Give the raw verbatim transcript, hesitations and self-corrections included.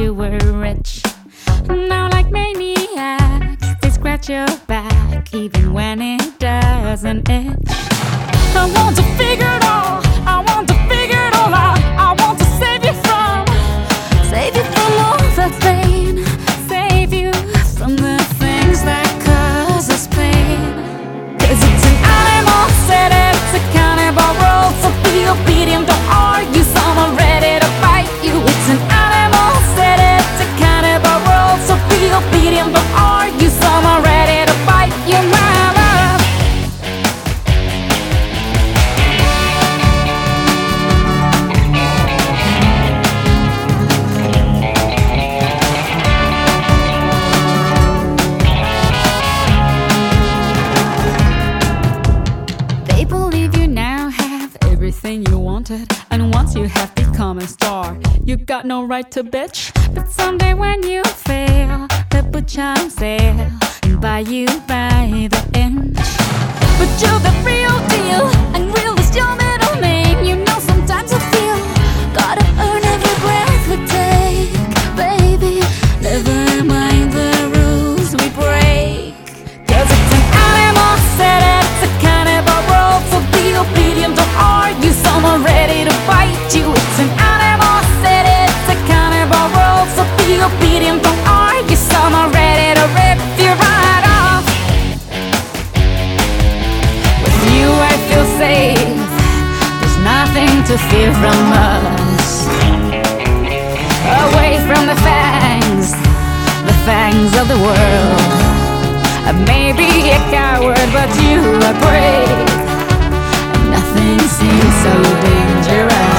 you were rich. Now like maniacs, they scratch your back even when it doesn't itch. I want to figure it all, I want to figure it all out. I want to save you from, save you from all that pain, save you from the things that cause us pain. Cause it's an animal setup, it's a cannibal world, so be obedient, don't argue, someone ready to fight you. It's an animal setup, it's a cannibal world, so be obedient, don't argue, someone ready to fight you, my love. They believe you now have everything you wanted, and once you have become a star, you got no right to bitch. But someday when you fail, they'll put you on sale and buy you by the inch. But you're the real deal, and real is your middle name. You know sometimes I feel gotta earn every breath we take, baby. Never mind the rules we break. Cause it's an animal setup, it's a cannibal world, so be obedient, don't argue, someone ready to fight you. It's an animal setup, it's a cannibal world, so be obedient, don't argue, someone ready to rip you right off. With you I feel safe, there's nothing to fear from us. Away from the fangs, the fangs of the world. I may be a coward, but you are brave. Nothing seems so dangerous.